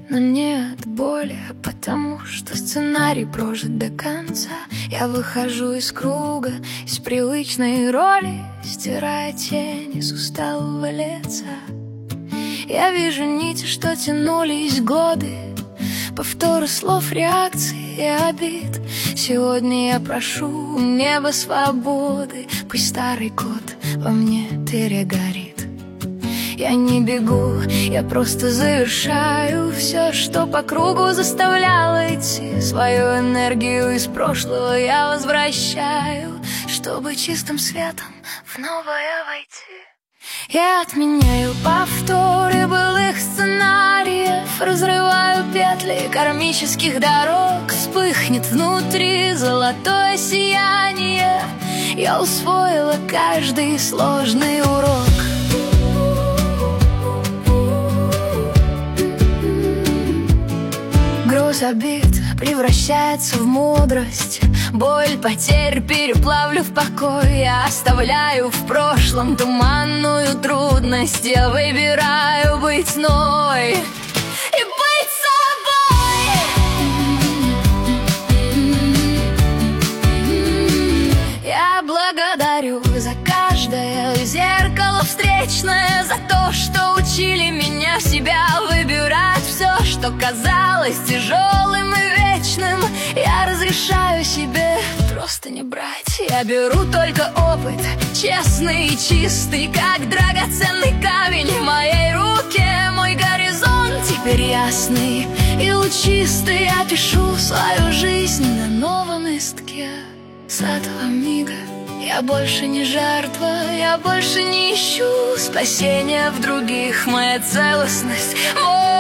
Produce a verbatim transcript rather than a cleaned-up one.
но не от боли, а потому что сценарий прожит до конца. Я выхожу из круга, из привычной роли, стирая тени с усталого лица. Я вижу нити, что тянулись годы, повторы слов, реакций и обид. Сегодня я прошу у неба свободы, пусть старый кот во мне перегорит. Я не бегу, я просто завершаю все, что по кругу заставляло идти. Свою энергию из прошлого я возвращаю, чтобы чистым светом в новое войти. Я отменяю повторы былых сценариев, разрываю петли кармических дорог. Вспыхнет внутри золотое сияние, я усвоила каждый сложный урок. Груз обид превращается в мудрость, боль потерь переплавлю в покой. Я оставляю в прошлом туманную трудность, я выбираю быть новой и быть собой. Я благодарю за каждое зеркало встречное, за то, что учили меня себя выбирать все, что казалось тяжелым и вечным. Я разрешаю себе просто не брать. Я беру только опыт, честный и чистый, как драгоценный камень в моей руке. Мой горизонт теперь ясный и лучистый. Я пишу свою жизнь на новом листке. С этого мига я больше не жертва, я больше не ищу спасения в других. Моя целостность, мой